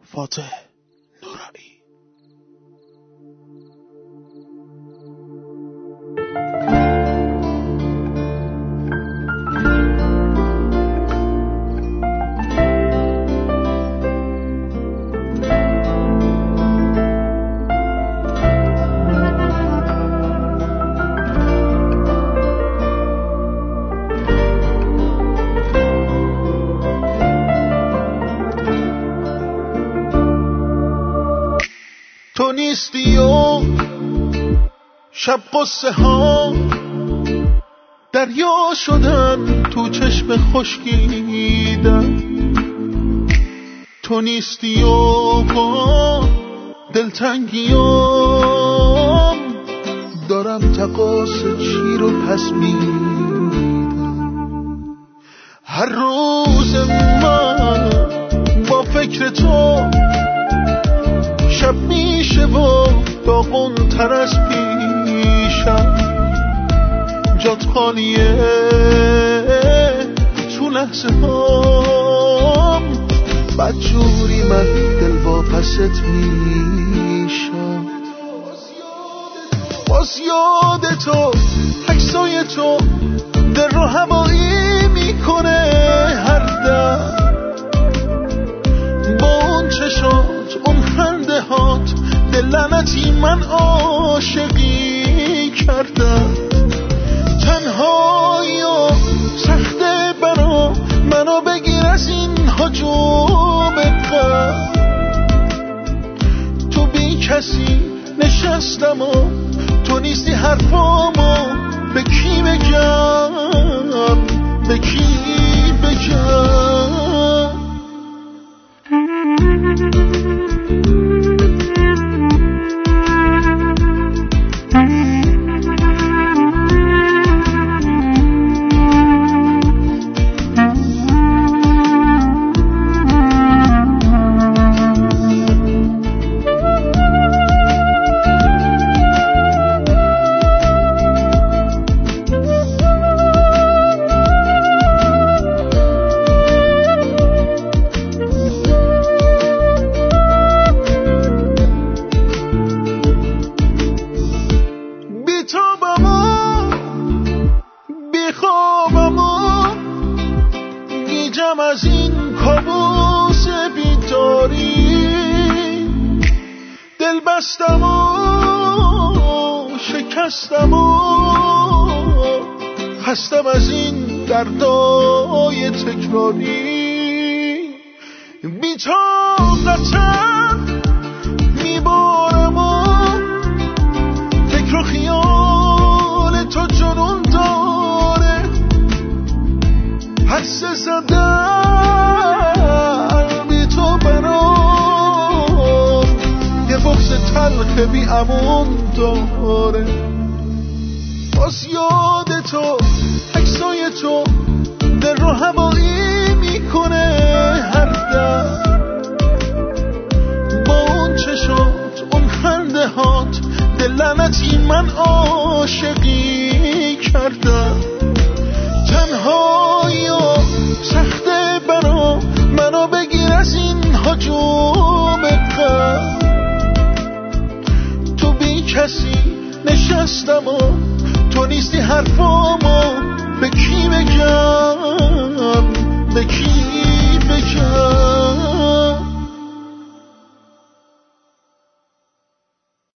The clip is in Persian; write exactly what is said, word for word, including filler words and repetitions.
فاتح نورایی. تو نیستی و شب قصه ها دریا شدن تو چشم خشکیدن. تو نیستی و با دلتنگیام دارم تقاص چی رو پس میدم. هر روز من با فکر تو شب میشه و داغون تر از پیشم. جات خالیه تو لحظه هام، بدجوری من دل واپست میشم. باز یاد تو عکسای تو دل رو هوایی میکنه هر دم. با اون چشات اون خنده هات دل لعنتی من عاشقی کردم. تنهایی و سخته برا منو بگیر از این هجوم غم. تو بی کسی نشستم و تو نیستی حرفامو به کی بگم، به کی بگم. از این کابوس بیداری دل بستم و شکستم و خستم از این دردای تکراری. بی طاقتم میبارم و فکر و خیال تو جنون داره. حس زدن بی تو برام یه بغض تلخ بی امون داره. باز یاد تو عکسای تو دل رو هوایی میکنه هر دم. با اون چشات اون خنده هات دل لعنتی من عاشقی کردم. تنهایی و سخته برا منو بگیر از این هجوم غم. تو بی کسی نشستم و تو نیستی حرفامو به کی بگم، به کی بگم.